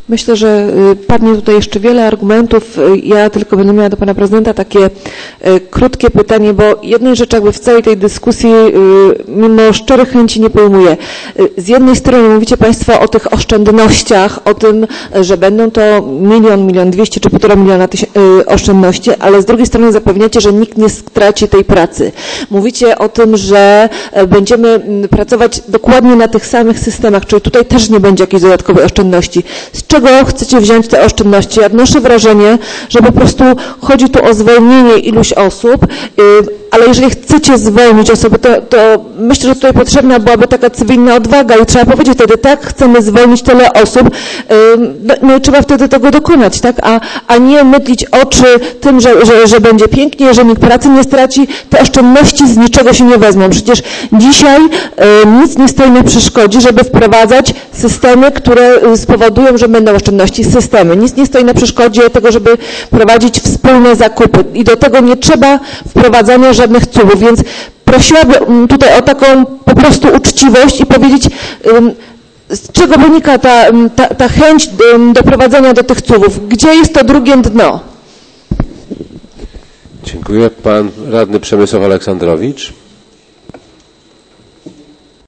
Myślę, że padnie tutaj jeszcze wiele argumentów. Ja tylko będę miała do pana prezydenta takie krótkie pytanie, bo jednej rzeczy jakby w całej tej dyskusji mimo szczerych chęci nie pojmuję. Z jednej strony mówicie państwo o tych oszczędnościach, o tym, że będą to 1 200 000 czy 1,5 miliona oszczędności, ale z drugiej strony zapewniacie, że nikt nie straci tej pracy. Mówicie o tym, że będziemy pracować dokładnie na tych samych systemach, czyli tutaj też nie będzie jakiejś dodatkowej oszczędności. Z czego chcecie wziąć te oszczędności? Ja odnoszę wrażenie, że po prostu chodzi tu o zwolnienie iluś osób, ale jeżeli chcecie zwolnić osoby, to myślę, że tutaj potrzebna byłaby taka cywilna odwaga i trzeba powiedzieć wtedy, tak, chcemy zwolnić tyle osób, no i trzeba wtedy tego dokonać, tak, a nie mydlić oczy tym, że będzie pięknie, że nikt pracy nie straci, te oszczędności z niczego się nie wezmą. Przecież dzisiaj nic nie stoi na przeszkodzie, żeby wprowadzać systemy, które spowodują, że będą oszczędności, systemy. Nic nie stoi na przeszkodzie tego, żeby prowadzić wspólne zakupy i do tego nie trzeba wprowadzania żadnych cudów, więc prosiłabym tutaj o taką po prostu uczciwość i powiedzieć, z czego wynika ta chęć doprowadzenia do tych cudów. Gdzie jest to drugie dno? Dziękuję. Pan radny Przemysław Aleksandrowicz.